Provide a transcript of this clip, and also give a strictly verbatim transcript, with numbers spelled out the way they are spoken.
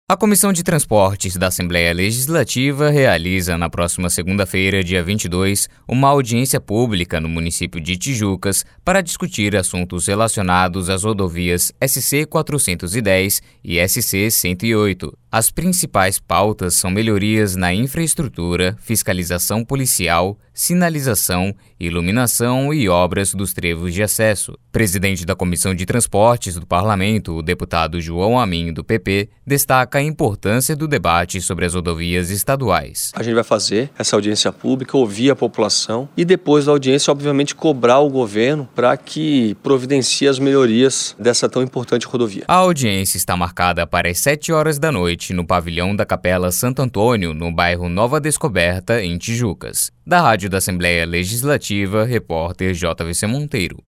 A Comissão de Transportes da Assembleia Legislativa realiza na próxima segunda-feira, dia vinte e dois, uma audiência pública no município de Tijucas para discutir assuntos relacionados às rodovias S C quatrocentos e dez e S C cento e oito. As principais pautas são melhorias na infraestrutura, fiscalização policial, sinalização, iluminação e obras dos trevos de acesso. Presidente da Comissão de Transportes do Parlamento, o deputado João Amin, do P P, destaca a importância do debate sobre as rodovias estaduais. A gente vai fazer essa audiência pública, ouvir a população e depois da audiência, obviamente, cobrar o governo para que providencie as melhorias dessa tão importante rodovia. A audiência está marcada para as sete horas da noite no pavilhão da Capela Santo Antônio, no bairro Nova Descoberta, em Tijucas. Da Rádio da Assembleia Legislativa, repórter J V C Monteiro.